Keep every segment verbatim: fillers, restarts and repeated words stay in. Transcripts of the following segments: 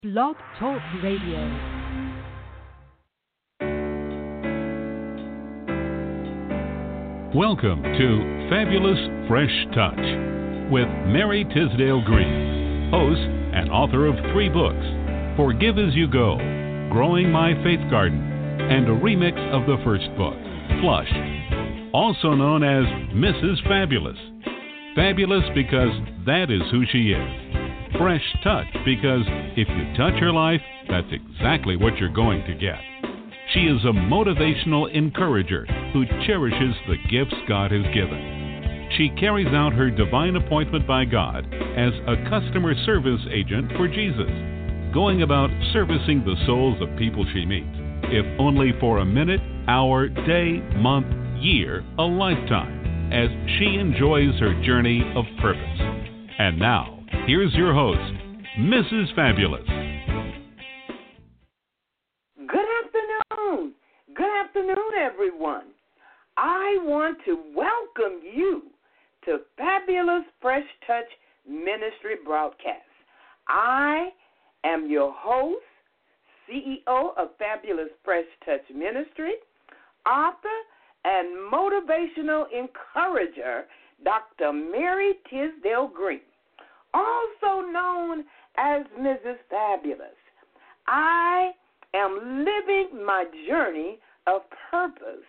Blog Talk Radio. Welcome to Fabulous Fresh Touch with Mary Tisdale Green, host and author of three books, Forgive As You Go, Growing My Faith Garden, and a remix of the first book, Flush, also known as Missus Fabulous. Fabulous because that is who she is. Fresh Touch because if you touch her life, that's exactly what you're going to get. She is a motivational encourager who cherishes the gifts God has given. She carries out her divine appointment by God as a customer service agent for Jesus, going about servicing the souls of people she meets, if only for a minute, hour, day, month, year, a lifetime, as she enjoys her journey of purpose. And now, here's your host, Missus Fabulous. Good afternoon. Good afternoon, everyone. I want to welcome you to Fabulous Fresh Touch Ministry Broadcast. I am your host, C E O of Fabulous Fresh Touch Ministry, author and motivational encourager, Doctor Mary Tisdale Green, also known as Missus Fabulous. I am living my journey of purpose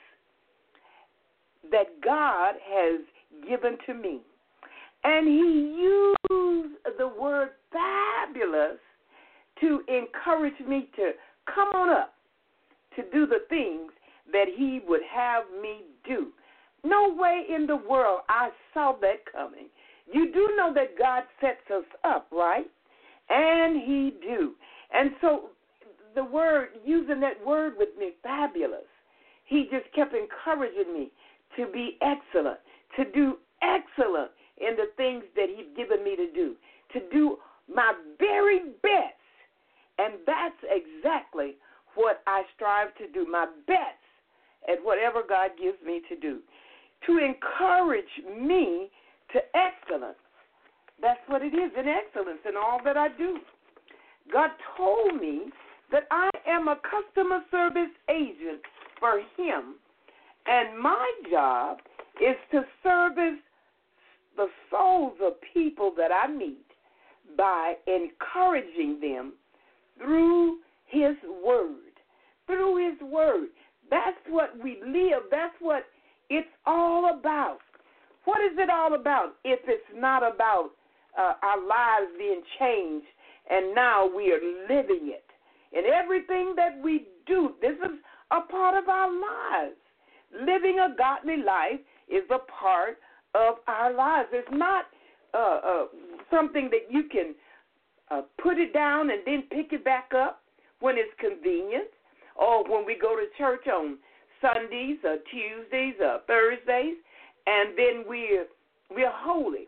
that God has given to me. And he used the word fabulous to encourage me to come on up to do the things that he would have me do. No way in the world I saw that coming. You do know that God sets us up, right? And he do. And so the word, using that word with me, fabulous, he just kept encouraging me to be excellent, to do excellent in the things that he's given me to do, to do my very best. And that's exactly what I strive to do, my best at whatever God gives me to do, to encourage me to excellence. That's what it is, in excellence in all that I do. God told me that I am a customer service agent for him, and my job is to service the souls of people that I meet by encouraging them through his word, through his word. That's what we live. That's what it's all about. What is it all about if it's not about uh, our lives being changed and now we are living it? And everything that we do, this is a part of our lives. Living a godly life is a part of our lives. It's not uh, uh, something that you can uh, put it down and then pick it back up when it's convenient, or when we go to church on Sundays or Tuesdays or Thursdays, and then we're, we're holy.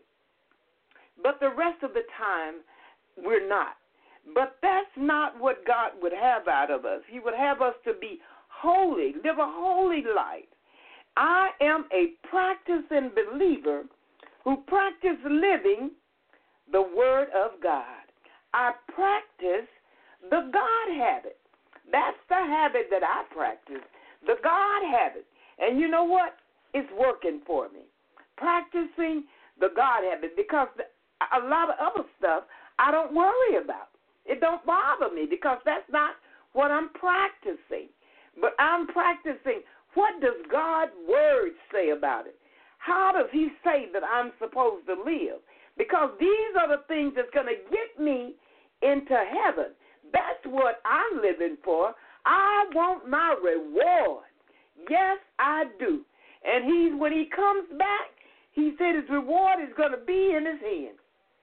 But the rest of the time, we're not. But that's not what God would have out of us. He would have us to be holy, live a holy life. I am a practicing believer who practice living the Word of God. I practice the God habit. That's the habit that I practice, the God habit. And you know what? It's working for me. Practicing the God habit, because a lot of other stuff I don't worry about. It don't bother me because that's not what I'm practicing. But I'm practicing, what does God's word say about it? How does he say that I'm supposed to live? Because these are the things that's going to get me into heaven. That's what I'm living for. I want my reward. Yes, I do. And he's, when he comes back, he said his reward is going to be in his hand.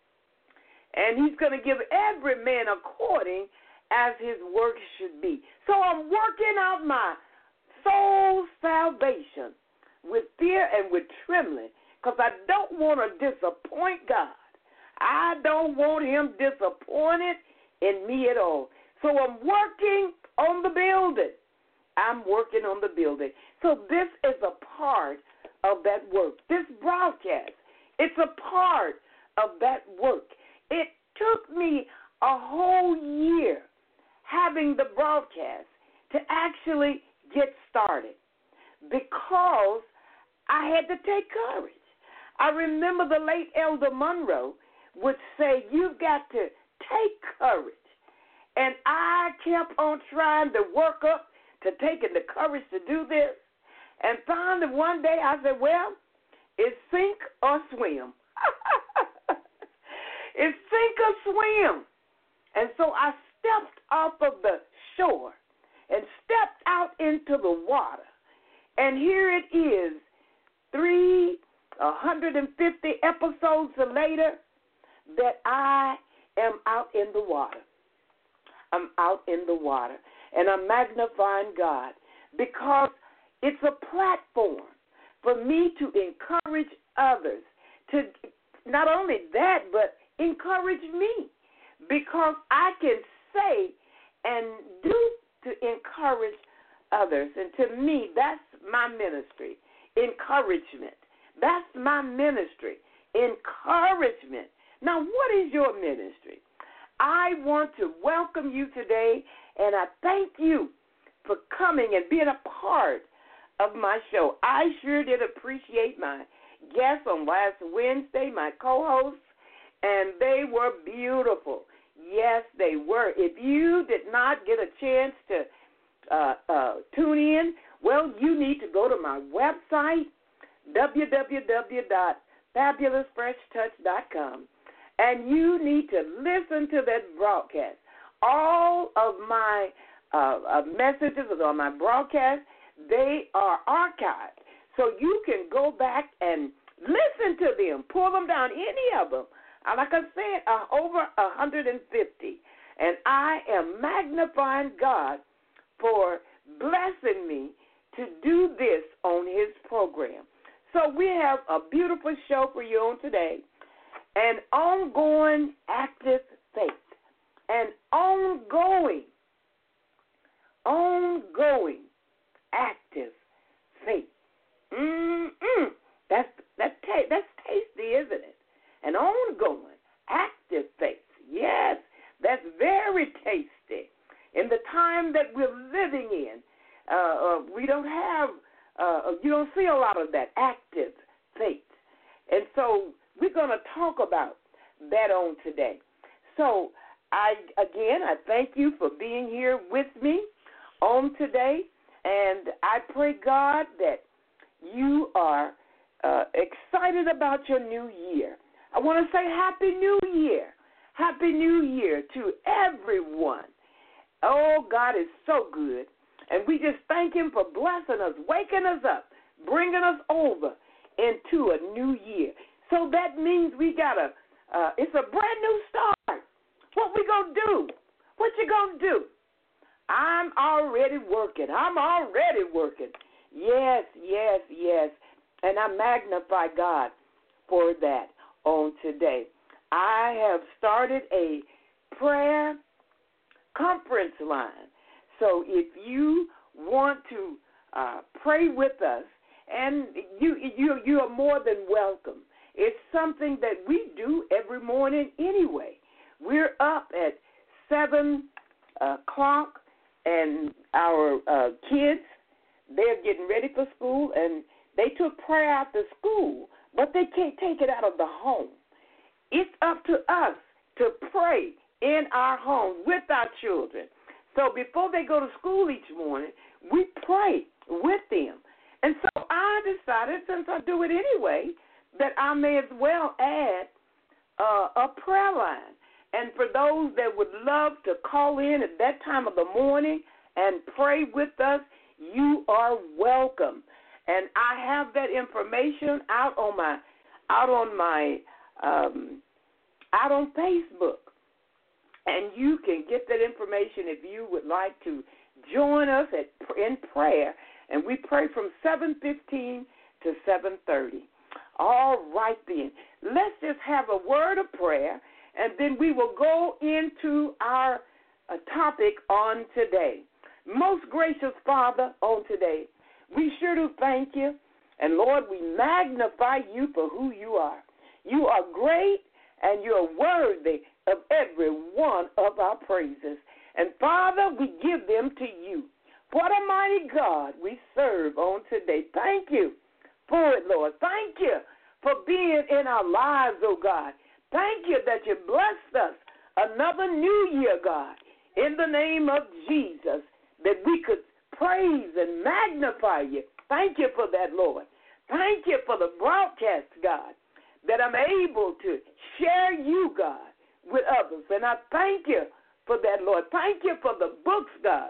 And he's going to give every man according as his work should be. So I'm working out my soul's salvation with fear and with trembling, because I don't want to disappoint God. I don't want him disappointed in me at all. So I'm working on the building. I'm working on the building. So this is a part of that work. This broadcast, it's a part of that work. It took me a whole year having the broadcast to actually get started because I had to take courage. I remember the late Elder Monroe would say, you've got to take courage. And I kept on trying to work up to taking the courage to do this. And finally one day I said, well, it's sink or swim. It's sink or swim. And so I stepped off of the shore and stepped out into the water. And here it is, three hundred fifty episodes later, that I am out in the water. I'm out in the water. And I'm magnifying God because it's a platform for me to encourage others. To not only that, but encourage me. Because I can say and do to encourage others. And to me, that's my ministry, encouragement. That's my ministry, encouragement. Now, what is your ministry? I want to welcome you today, and I thank you for coming and being a part of my show. I sure did appreciate my guests on last Wednesday, my co-hosts, and they were beautiful. Yes, they were. If you did not get a chance to uh, uh, tune in, well, you need to go to my website, w w w dot fabulous fresh touch dot com, and you need to listen to that broadcast. All of my uh, uh, messages on my broadcast, they are archived, so you can go back and listen to them, pull them down, any of them. Uh, like I said, uh, over one hundred fifty, and I am magnifying God for blessing me to do this on his program. So we have a beautiful show for you on today, an ongoing active faith, an ongoing, ongoing active faith. Mm-mm. That's, that's, ta- that's tasty, isn't it? An ongoing active faith. Yes, that's very tasty. In the time that we're living in, uh, uh, we don't have, uh, you don't see a lot of that active faith. And so we're going to talk about that on today. So, I again, I thank you for being here with me on today. And I pray, God, that you are uh, excited about your new year. I want to say Happy New Year. Happy New Year to everyone. Oh, God is so good. And we just thank him for blessing us, waking us up, bringing us over into a new year. So that means we got a, uh, it's a brand new start. What we going to do? What you going to do? I'm already working. I'm already working. Yes, yes, yes. And I magnify God for that on today. I have started a prayer conference line. So if you want to uh, pray with us, and you, you, you are more than welcome. It's something that we do every morning anyway. We're up at seven o'clock, and our uh, kids, they're getting ready for school, and they took prayer out to school, but they can't take it out of the home. It's up to us to pray in our home with our children. So before they go to school each morning, we pray with them. And so I decided, since I do it anyway, that I may as well add uh, a prayer line. And for those that would love to call in at that time of the morning and pray with us, you are welcome. And I have that information out on my out on my um, out on Facebook. And you can get that information if you would like to join us at, in prayer. And we pray from seven fifteen to seven thirty. All right, then. Let's just have a word of prayer, and then we will go into our uh, topic on today. Most gracious Father, on today, we sure do thank you. And, Lord, we magnify you for who you are. You are great, and you're worthy of every one of our praises. And, Father, we give them to you. What a mighty God we serve on today. Thank you for it, Lord. Thank you for being in our lives, oh God. Thank you that you blessed us another new year, God, in the name of Jesus, that we could praise and magnify you. Thank you for that, Lord. Thank you for the broadcast, God, that I'm able to share you, God, with others. And I thank you for that, Lord. Thank you for the books, God,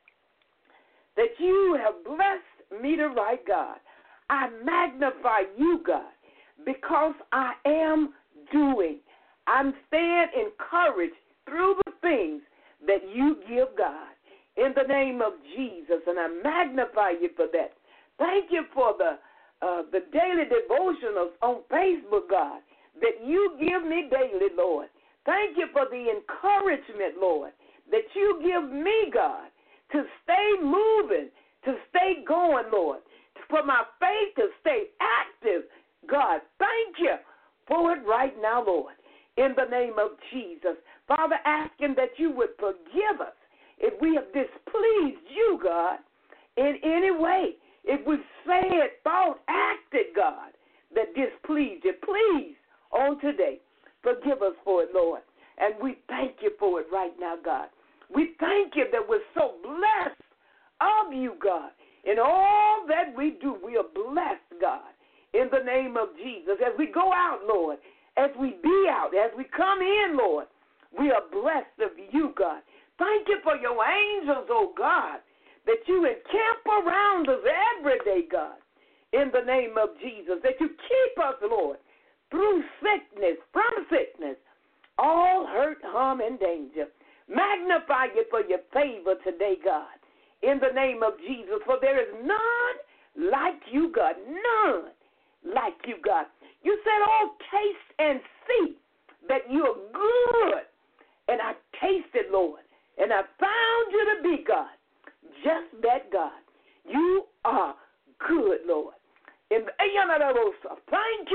that you have blessed me to write, God. I magnify you, God, because I am doing. I'm staying encouraged through the things that you give, God, in the name of Jesus, and I magnify you for that. Thank you for the uh, the daily devotionals on Facebook, God, that you give me daily, Lord. Thank you for the encouragement, Lord, that you give me, God, to stay moving, to stay going, Lord, for my faith to stay active. God, thank you for it right now, Lord, in the name of Jesus. Father, asking that you would forgive us if we have displeased you, God, in any way. If we've said, thought, acted, God, that displeased you, please, on today, forgive us for it, Lord. And we thank you for it right now, God. We thank you that we're so blessed of you, God. In all that we do, we are blessed, God, in the name of Jesus. As we go out, Lord, as we be out, as we come in, Lord, we are blessed of you, God. Thank you for your angels, oh God, that you encamp around us every day, God, in the name of Jesus, that you keep us, Lord, through sickness, from sickness, all hurt, harm, and danger. Magnify you for your favor today, God, in the name of Jesus, for there is none like you, God, none like you, God. You said, oh, taste and see that you are good. And I tasted, Lord, and I found you to be, God, just that, God. You are good, Lord. In the, thank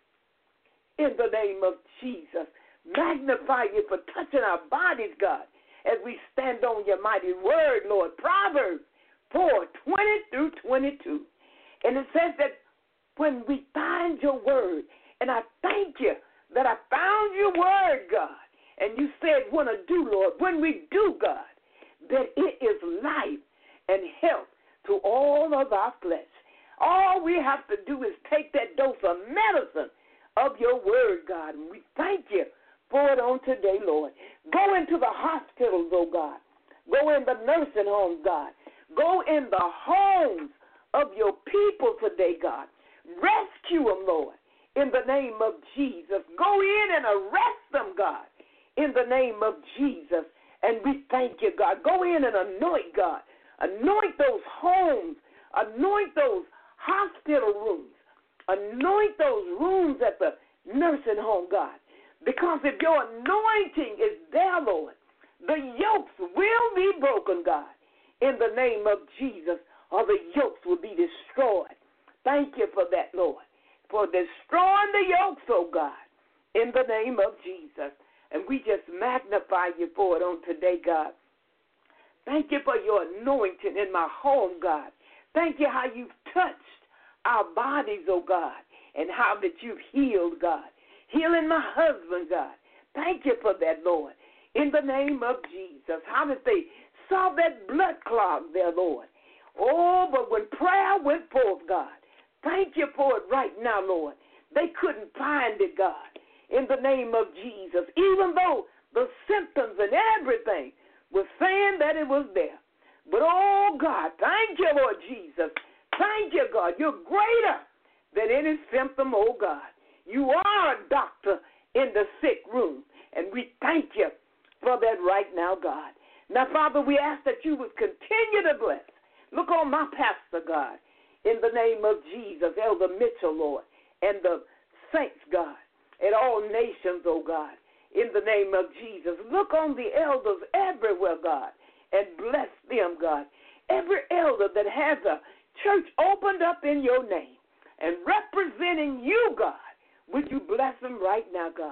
you in the name of Jesus. Magnify you for touching our bodies, God, as we stand on your mighty word, Lord. Proverbs four, twenty through twenty-two. And it says that when we find your word, and I thank you that I found your word, God, and you said want to do, Lord, when we do, God, that it is life and health to all of our flesh. All we have to do is take that dose of medicine of your word, God, and we thank you for it on today, Lord. Go into the hospitals, oh God. Go in the nursing homes, God. Go in the homes of your people today, God. Rescue them, Lord, in the name of Jesus. Go in and arrest them, God, in the name of Jesus. And we thank you, God. Go in and anoint, God. Anoint those homes. Anoint those hospital rooms. Anoint those rooms at the nursing home, God. Because if your anointing is there, Lord, the yokes will be broken, God, in the name of Jesus, or the yokes will be destroyed. Thank you for that, Lord, for destroying the yokes, oh God, in the name of Jesus. And we just magnify you for it on today, God. Thank you for your anointing in my home, God. Thank you how you've touched our bodies, oh God, and how that you've healed, God. Healing my husband, God. Thank you for that, Lord, in the name of Jesus. How did they saw that blood clot there, Lord? Oh, but when prayer went forth, God, thank you for it right now, Lord. They couldn't find it, God, in the name of Jesus, even though the symptoms and everything were saying that it was there. But, oh, God, thank you, Lord Jesus. Thank you, God. You're greater than any symptom, oh, God. You are a doctor in the sick room, and we thank you for that right now, God. Now, Father, we ask that you would continue to bless. Look on my pastor, God, in the name of Jesus, Elder Mitchell, Lord, and the saints, God, and all nations, oh God, in the name of Jesus. Look on the elders everywhere, God, and bless them, God. Every elder that has a church opened up in your name and representing you, God, would you bless them right now, God?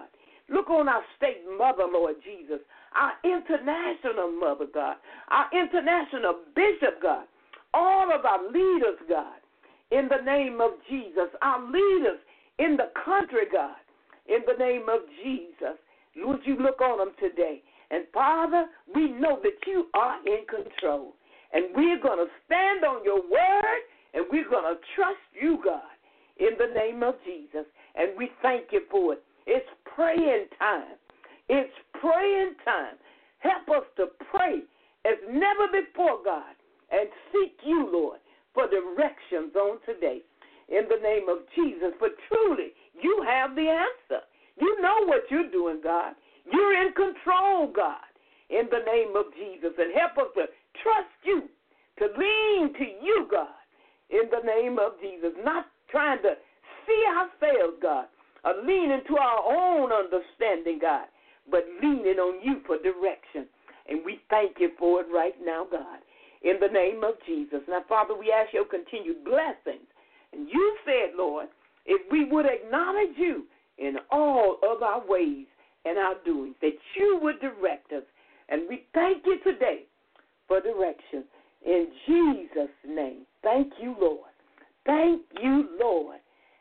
Look on our state mother, Lord Jesus, our international mother, God, our international bishop, God, all of our leaders, God, in the name of Jesus, our leaders in the country, God, in the name of Jesus. Would you look on them today? And, Father, we know that you are in control. And we're going to stand on your word, and we're going to trust you, God, in the name of Jesus. And we thank you for it. It's praying time. It's praying time. Help us to pray as never before, God, and seek you, Lord, for directions on today. In the name of Jesus. For truly, you have the answer. You know what you're doing, God. You're in control, God, in the name of Jesus. And help us to trust you, to lean to you, God, in the name of Jesus. Not trying to see ourselves, God, or lean into our own understanding, God, but leaning on you for direction. And we thank you for it right now, God, in the name of Jesus. Now, Father, we ask your continued blessings. And you said, Lord, if we would acknowledge you in all of our ways and our doings, that you would direct us. And we thank you today for direction. In Jesus' name, thank you, Lord. Thank you, Lord.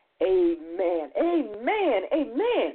Amen. Amen. Amen.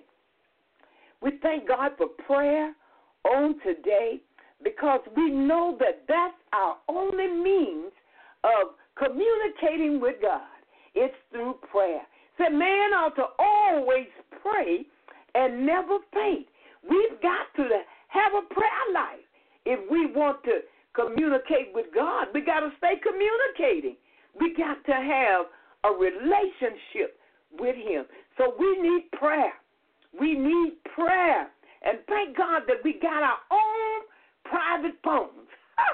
We thank God for prayer on today because we know that that's our only means of communicating with God. It's through prayer. So man ought to always pray and never faint. We've got to have a prayer life. If we want to communicate with God, we got to stay communicating. We got to have a relationship with him. So we need prayer. We need prayer. And thank God that we got our own private phones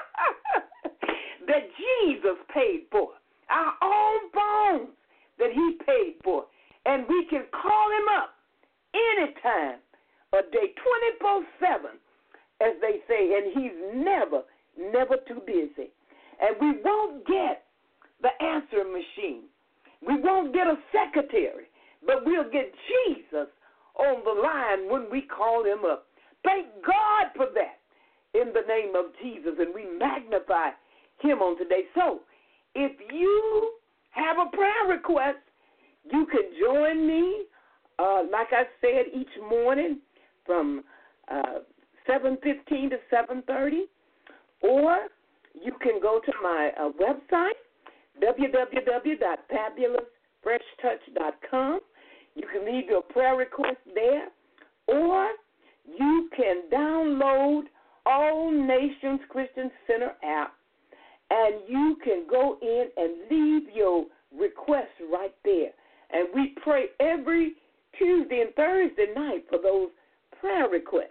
that Jesus paid for. Our own phones that he paid for. And we can call him up anytime, a day, twenty-four seven, as they say, and he's never, never too busy. And we won't get the answering machine. We won't get a secretary, but we'll get Jesus on the line when we call him up. Thank God for that in the name of Jesus, and we magnify him on today. So if you have a prayer request, you can join me, uh, like I said, each morning from uh, seven fifteen to seven thirty, or you can go to my uh, website, w w w dot fabulous fresh touch dot com. You can leave your prayer request there, or you can download All Nations Christian Center app, and you can go in and leave your request right there. And we pray every Tuesday and Thursday night for those prayer requests.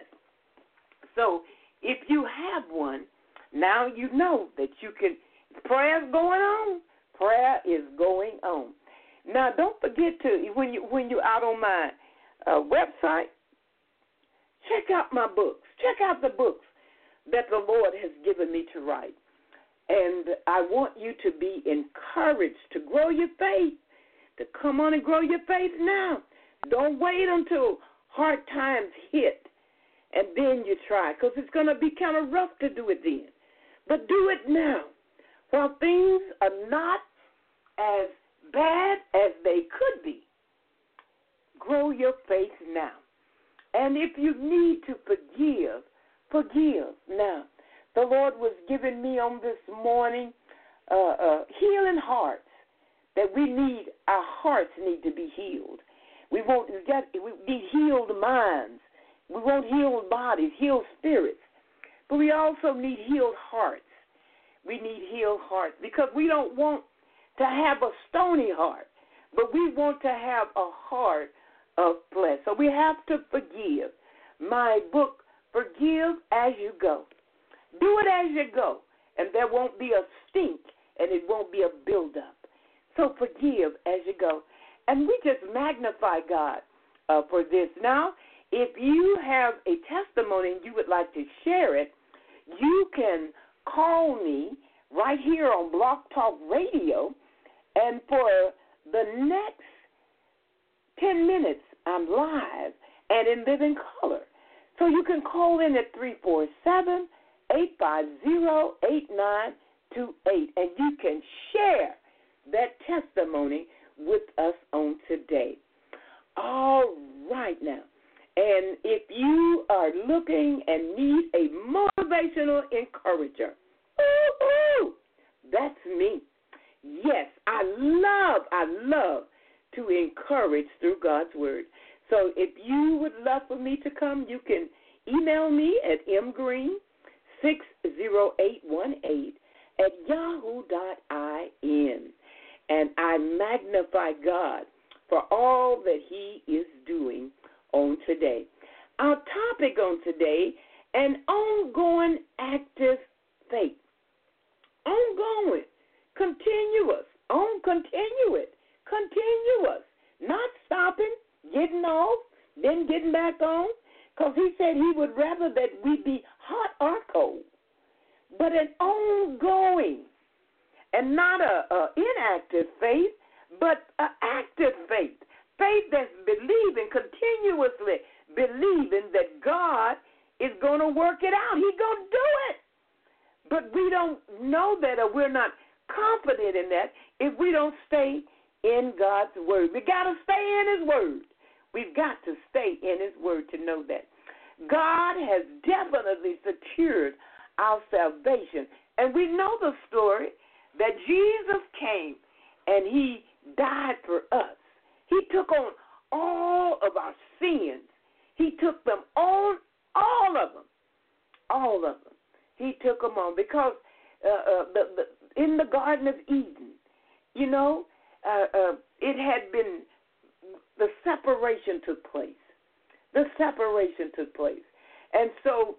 So if you have one, now you know that you can, prayer's going on. Prayer is going on. Now, don't forget to, when, you, when you're out on my uh, website, check out my books. Check out the books that the Lord has given me to write. And I want you to be encouraged to grow your faith, to come on and grow your faith now. Don't wait until hard times hit and then you try, because it's going to be kind of rough to do it then. But do it now while things are not as bad as they could be. Grow your faith now. And if you need to forgive, forgive now. The Lord was giving me on this morning uh, uh, healing hearts, that we need, our hearts need to be healed. We want, we, got, we need healed minds. We want healed bodies, healed spirits. But we also need healed hearts. We need healed hearts because we don't want to have a stony heart, but we want to have a heart of flesh. So we have to forgive. My book, Forgive As You Go. Do it as you go, and there won't be a stink, and it won't be a buildup. So forgive as you go. And we just magnify God uh, for this. Now, if you have a testimony and you would like to share it, you can call me right here on Blog Talk Radio, and for the next ten minutes, I'm live, and in living color. So you can call in at three four seven, eight five zero, eight nine two eight, and you can share that testimony with us on today. All right now. And if you are looking and need a motivational encourager, ooh, that's me. Yes, I love, I love to encourage through God's Word. So if you would love for me to come, you can email me at m green six zero eight one eight at yahoo dot in. And I magnify God for all that He is doing on today. Our topic on today, an ongoing active faith. Ongoing, continuous, on continuous, continuous, not stopping, getting off, then getting back on, because He said He would rather that we be hot or cold, but an ongoing, and not a, a inactive faith, but an active faith. Faith that's believing, continuously believing that God is going to work it out. He's going to do it. But we don't know that, or we're not confident in that if we don't stay in God's Word. We got to stay in His Word. We've got to stay in His Word to know that. God has definitely secured our salvation. And we know the story that Jesus came and He died for us. He took on all of our sins. He took them on, all of them, all of them. He took them on because uh, uh, the, the, in the Garden of Eden, you know, uh, uh, it had been, the separation took place. The separation took place. And so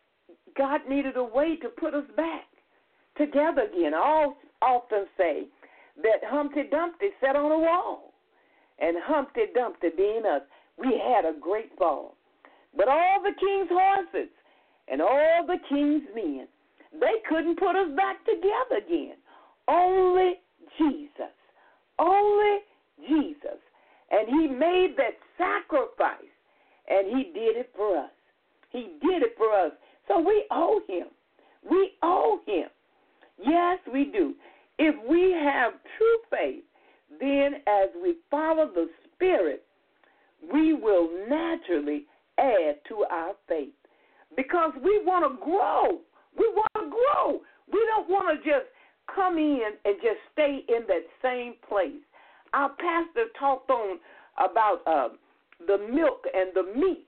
God needed a way to put us back together again. I often say that Humpty Dumpty sat on a wall. And Humpty Dumpty being us, we had a great fall. But all the king's horses and all the king's men, they couldn't put us back together again. Only Jesus. Only Jesus. And He made that sacrifice, and He did it for us. He did it for us. So we owe Him. We owe Him. Yes, we do. If we have true faith, then as we follow the Spirit, we will naturally add to our faith. Because we want to grow. We want to grow. We don't want to just come in and just stay in that same place. Our pastor talked on about uh, the milk and the meat.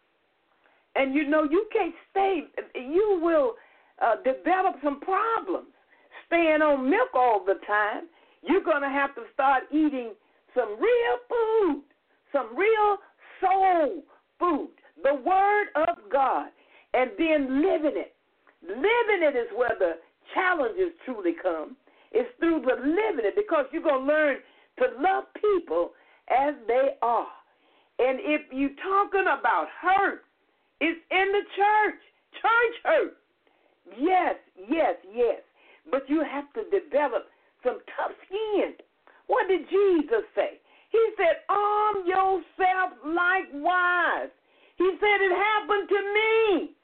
And, you know, you can't stay. You will uh, develop some problems staying on milk all the time. You're going to have to start eating some real food, some real soul food, the Word of God, and then living it. Living it is where the challenges truly come. It's through the living it, because you're going to learn to love people as they are. And if you're talking about hurt, it's in the church, church hurt. Yes, yes, yes. But you have to develop some tough skin. What did Jesus say? He said, arm yourself likewise. He said it happened to me.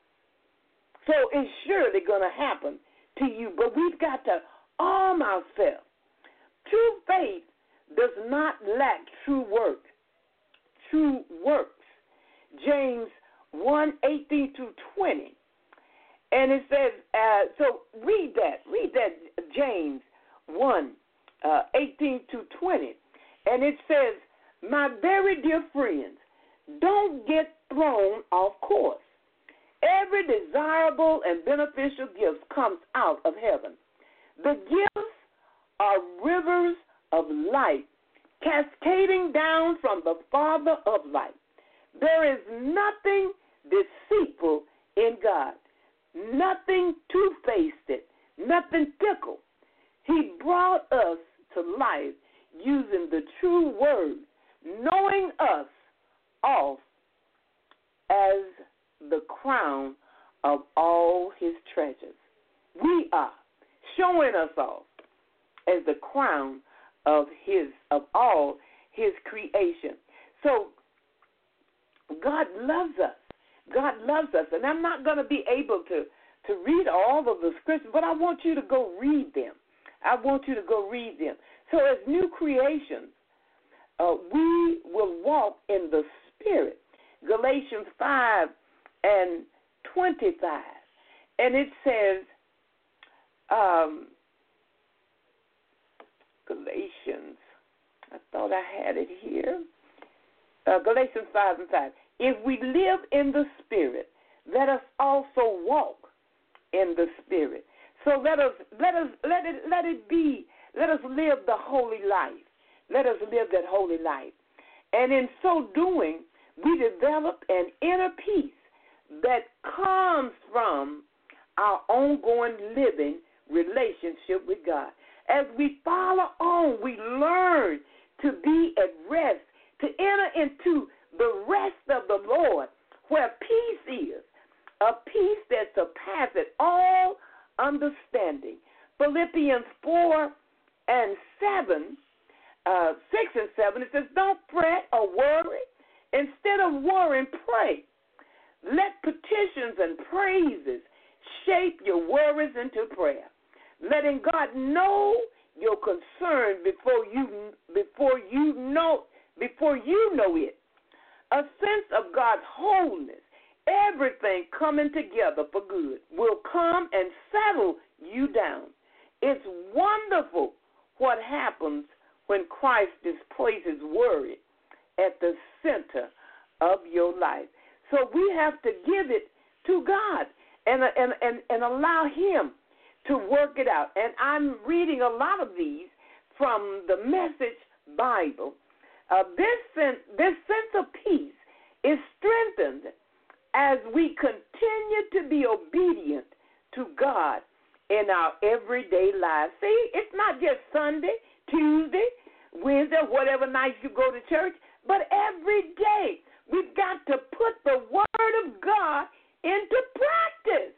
So it's surely going to happen to you. But we've got to arm ourselves. True faith does not lack true work. True works. James one, eighteen through twenty. And it says, uh, so read that. Read that, James one, uh, eighteen to twenty. And it says, my very dear friends, don't get thrown off course. Every desirable and beneficial gift comes out of heaven. The gifts are rivers of light cascading down from the Father of light. There is nothing deceitful in God, nothing two-faced, nothing fickle. He brought us to life using the true word, knowing us off as the crown of all His treasures. We are showing us off as the crown of His of all His creation. So God loves us. God loves us. And I'm not going to be able to, to read all of the scriptures, but I want you to go read them. I want you to go read them. So as new creations, uh, we will walk in the Spirit. Galatians five and twenty-five. And it says, um, Galatians, I thought I had it here. Uh, Galatians five and five. If we live in the Spirit, let us also walk in the Spirit. So let us let us let it let it be. Let us live the holy life. Let us live that holy life. And in so doing, we develop an inner peace that comes from our ongoing living relationship with God. As we follow on, we learn to be at rest, to enter into the rest of the Lord, where peace is, a peace that surpasses all understanding. Philippians four and seven, uh, six and seven, it says, don't fret or worry. Instead of worrying, pray. Let petitions and praises shape your worries into prayer, letting God know your concern before you before you know before you know it. A sense of God's wholeness, everything coming together for good, will come and settle you down. It's wonderful what happens when Christ displaces worry at the center of your life. So we have to give it to God and, and, and, and allow Him to work it out. And I'm reading a lot of these from the Message Bible. Uh, this, sense, this sense of peace is strengthened as we continue to be obedient to God in our everyday lives. See, it's not just Sunday, Tuesday, Wednesday, whatever night you go to church, but every day we've got to put the Word of God into practice.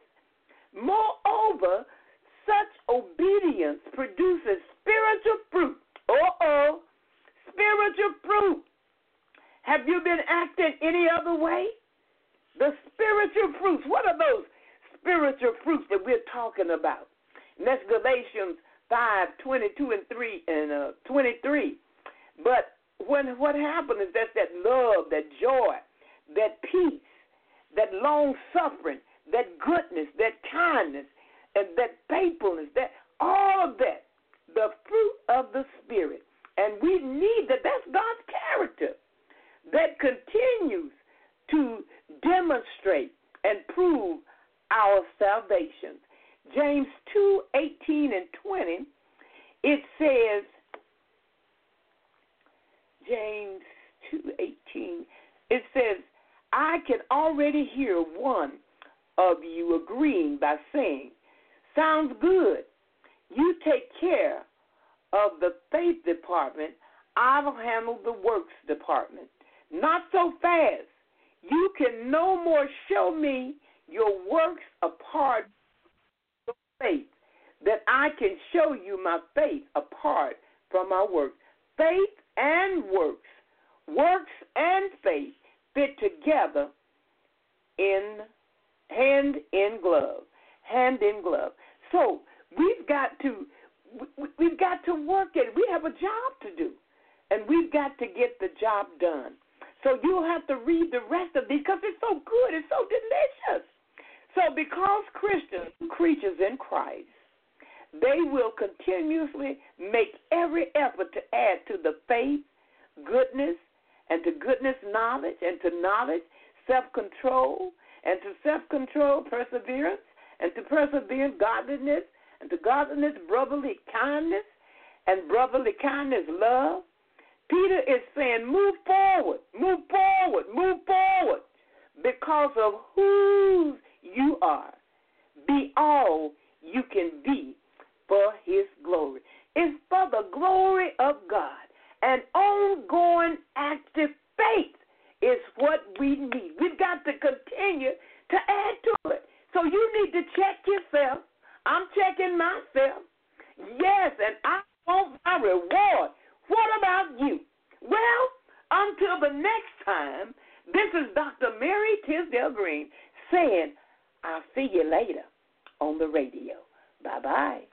Moreover, such obedience produces spiritual fruit. Uh-oh, spiritual fruit. Have you been acting any other way? The spiritual fruits. What are those spiritual fruits that we're talking about? And that's Galatians five, twenty-two and three and uh, twenty-three. But when what happened is that's that love, that joy, that peace, that long suffering, that goodness, that kindness, and that faithfulness, that all of that, the fruit of the Spirit. And we need that. That's God's character that continues to demonstrate and prove our salvation. James two, eighteen and twenty, it says, James two, eighteen, it says, I can already hear one of you agreeing by saying, sounds good. You take care of the faith department. I'll handle the works department. Not so fast. You can no more show me your works apart from faith than I can show you my faith apart from my works. Faith and works, works and faith fit together in hand in glove, hand in glove. So we've got to we've got to work it. We have a job to do, and we've got to get the job done. So you'll have to read the rest of these because it's so good, it's so delicious. So because Christians, creatures in Christ, they will continuously make every effort to add to the faith, goodness, and to goodness knowledge, and to knowledge, self-control, and to self-control, perseverance, and to perseverance, godliness, and to godliness, brotherly kindness, and brotherly kindness, love. Peter is saying, move forward, move forward, move forward, because of who you are. Be all you can be for His glory. It's for the glory of God. An ongoing active faith is what we need. We've got to continue to add to it. So you need to check yourself. I'm checking myself. Yes, and I want my reward. What about you? Well, until the next time This is Doctor Mary Tisdale Green saying, I'll see you later on the radio. Bye-bye.